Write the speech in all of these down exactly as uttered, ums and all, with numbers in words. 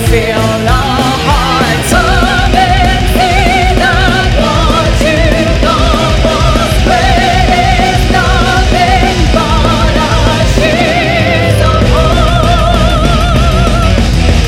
feel our hearts open, see that what you thought was great is nothing but ashes of hope.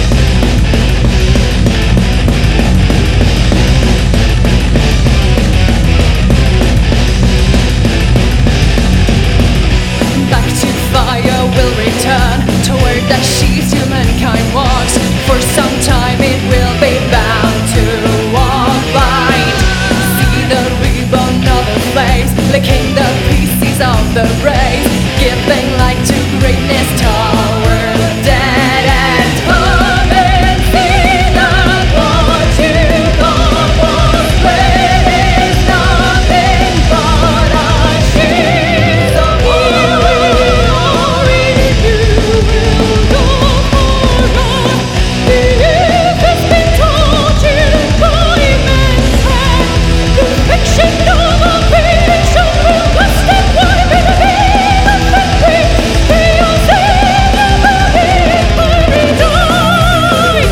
Back to fire will return, toward the sheaves humankind walks. For some time it will be bound to walk blind. See the ribbon of the flames, licking the pieces of the rays, giving light to greatness toward the dead and come and see that what you thought was great is nothing but ashes of hope. You will go forward. If it's been told you by mankind, the fiction of a fiction will last and wipe it away. The free, chaos and the very die.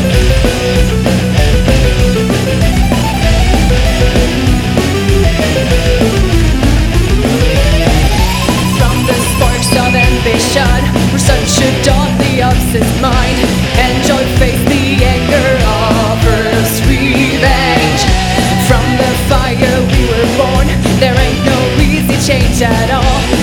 From the sparks of ambition, research should dawn the obsessed mind. Enjoy, face the anger of Earth's revenge. From the fire we were born, there ain't no easy change at all.